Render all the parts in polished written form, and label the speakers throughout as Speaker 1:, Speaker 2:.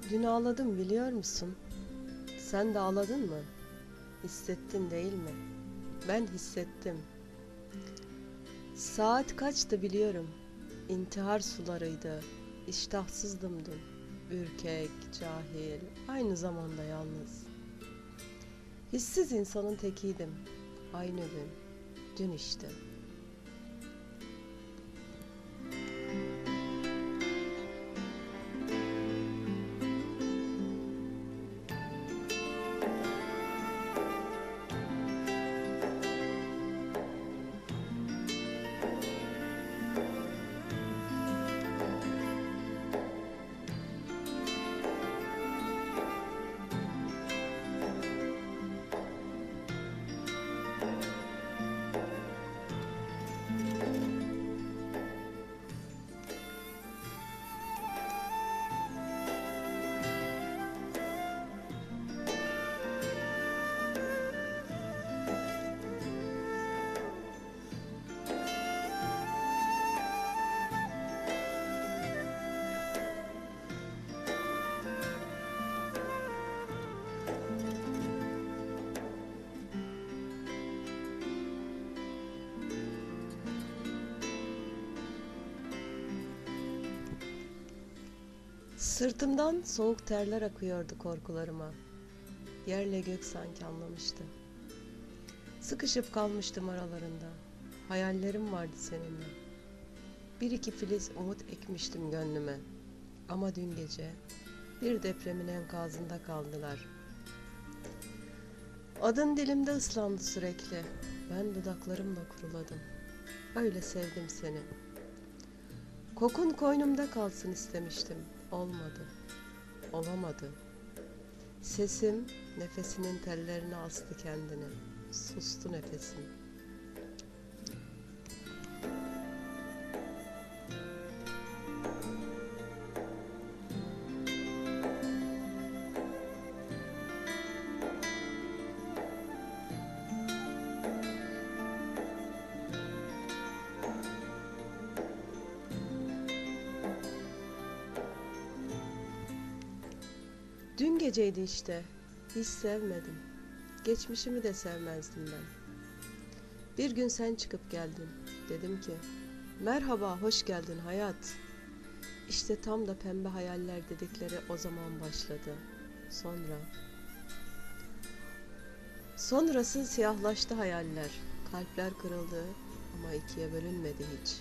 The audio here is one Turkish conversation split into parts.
Speaker 1: Dün ağladım biliyor musun? Sen de ağladın mı? Hissettin değil mi? Ben hissettim. Saat kaçtı biliyorum. İntihar sularıydı. İştahsızdım dün. Ürkek, cahil, aynı zamanda yalnız. Hissiz insanın tekiydim. Aynı gün. Dün işte. Sırtımdan soğuk terler akıyordu korkularıma. Yerle gök sanki anlamıştı. Sıkışıp kalmıştım aralarında. Hayallerim vardı seninle. Bir iki filiz umut ekmiştim gönlüme. Ama dün gece bir depremin enkazında kaldılar. Adın dilimde ıslandı sürekli. Ben dudaklarımla kuruladım. Öyle sevdim seni. Kokun koynumda kalsın istemiştim. Olmadı. Olamadı. Sesim nefesinin tellerine astı kendini. Sustu nefesim. Dün geceydi işte. Hiç sevmedim. Geçmişimi de sevmezdim ben. Bir gün sen çıkıp geldin. Dedim ki, merhaba, hoş geldin hayat. İşte tam da pembe hayaller dedikleri o zaman başladı. Sonrası siyahlaştı hayaller. Kalpler kırıldı ama ikiye bölünmedi hiç.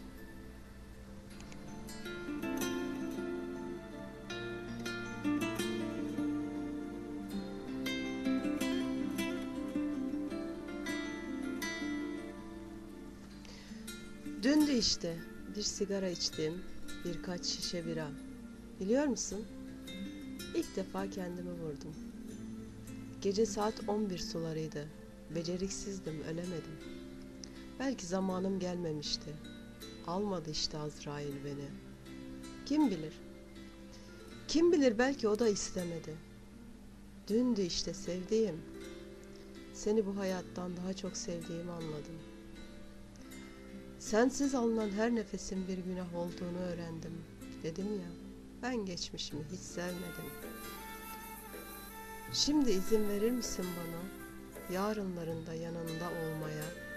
Speaker 1: Dündü işte. Bir sigara içtim, birkaç şişe bira. Biliyor musun? İlk defa kendimi vurdum. Gece saat 11 sularıydı. Beceriksizdim, ölemedim. Belki zamanım gelmemişti. Almadı işte Azrail beni. Kim bilir? Kim bilir belki o da istemedi. Dündü işte sevdiğim. Seni bu hayattan daha çok sevdiğimi anladım. Sensiz alınan her nefesin bir günah olduğunu öğrendim. Dedim ya, ben geçmişimi hiç sevmedim. Şimdi izin verir misin bana, yarınlarında yanında olmaya?